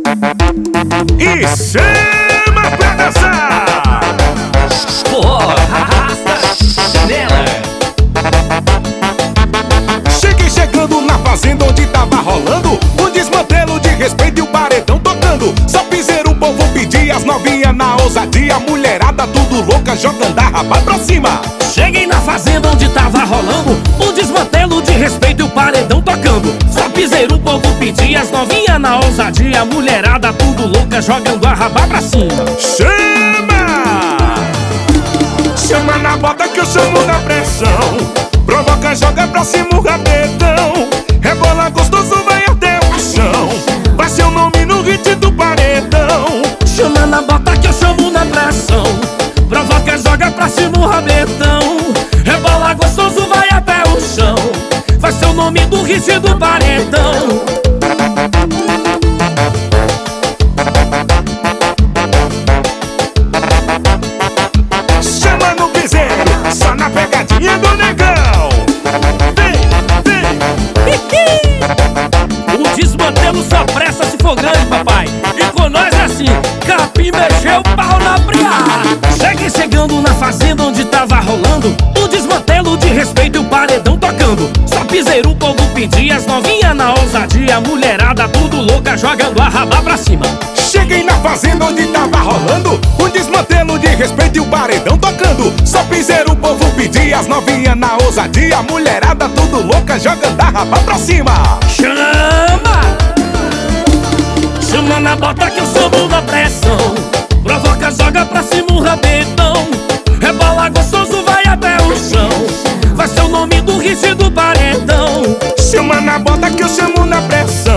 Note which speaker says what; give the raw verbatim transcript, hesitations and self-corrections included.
Speaker 1: E chama pra dançar!
Speaker 2: Porra, arrasta chinela.
Speaker 1: Cheguei chegando na fazenda onde tava rolando um desmantelo de respeito e o paredão tocando. Só piseiro, o povo pedia, as novinhas na ousadia, mulherada tudo louca, jogando a raba pra cima.
Speaker 2: Cheguei na fazenda onde tava rolando um desmantelo de respeito e o paredão tocando. Só piseiro, o povo pedia, as novinhas na ousadia, mulherada tudo louca, jogando a raba pra cima.
Speaker 1: Chama! Chama na bota que eu chamo na pressão. Provoca, joga pra cima o rabetão. Rebola gostoso, vai até o chão. Vai seu nome no hit do paredão.
Speaker 2: Chama na bota que eu chamo na pressão. Provoca, joga pra cima o rabetão. Rebola gostoso, vai até o chão. Vai ser o nome do hit do paredão.
Speaker 1: Chama no piseiro, só na pegadinha do negão. Vem, vem.
Speaker 2: O desmantelo só pressa se for grande, papai. E com nós é assim, capim mexeu o pau na briada. Cheguei chegando na fazenda onde tava rolando o desmantelo de respeito e o paredão tocando. Só piseiro, o povo pedia, as novinhas na ousadia, mulherada tudo louca, jogando a raba pra cima.
Speaker 1: Cheguei na fazenda onde tava rolando um desmantelo de respeito e o paredão tocando. Só piseiro, o povo pedia, as novinhas na ousadia, mulherada tudo louca, jogando a raba pra cima.
Speaker 2: Chama! Chama na bota que eu chamo na pressão. Provoca, joga pra cima o rabetão. Rebola gostoso, vai até o chão. Vai ser o nome do hit do paredão.
Speaker 1: Chama na bota que eu chamo na pressão.